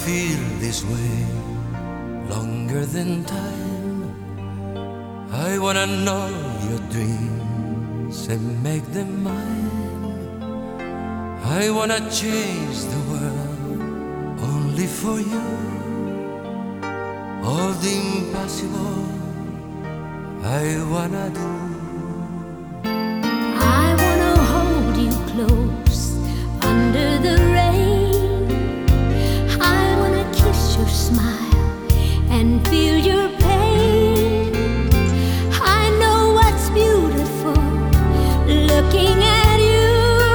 feel this way longer than time. I wanna know your dreams and make them mine. I wanna change the world only for you. All the impossible I wanna do. I wanna hold you close under the rain. I wanna kiss your smile and feel your pain. I know what's beautiful looking at you.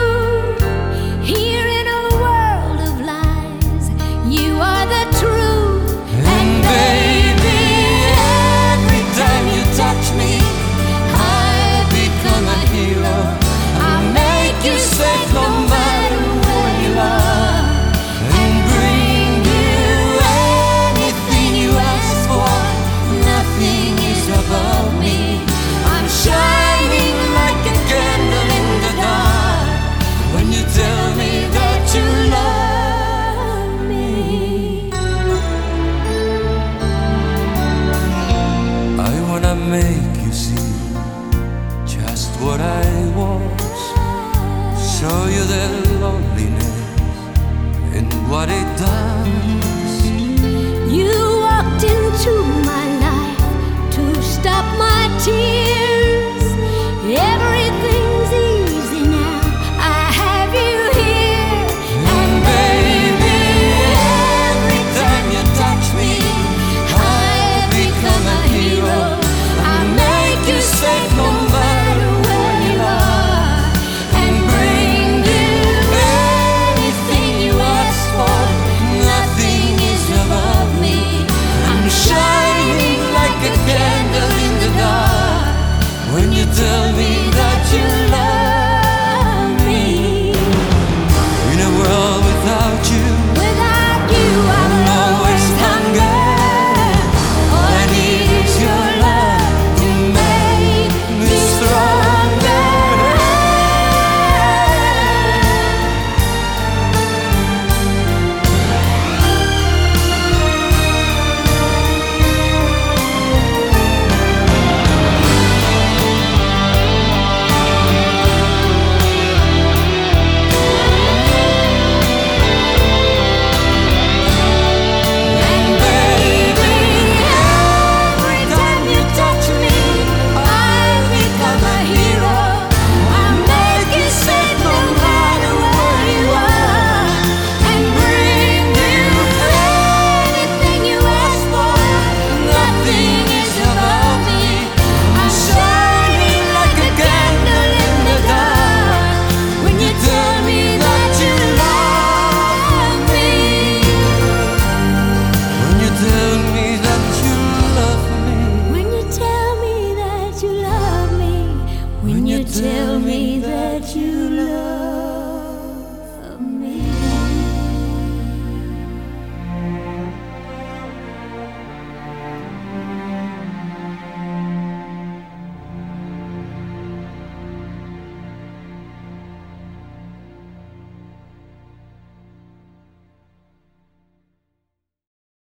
Here in a world of lies, you are the truth. And baby, every time you touch me, I become a hero. I make you safe no matter where you are, and bring you anything you ask for. Nothing is above me. I'm shining like a candle in the dark when you tell me that you love me. I wanna make you see